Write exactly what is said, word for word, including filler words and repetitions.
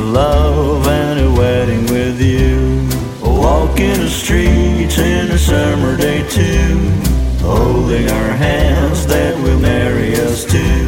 love and a wedding with you. Walking the streets in a summer day too, holding our hands that will marry us too.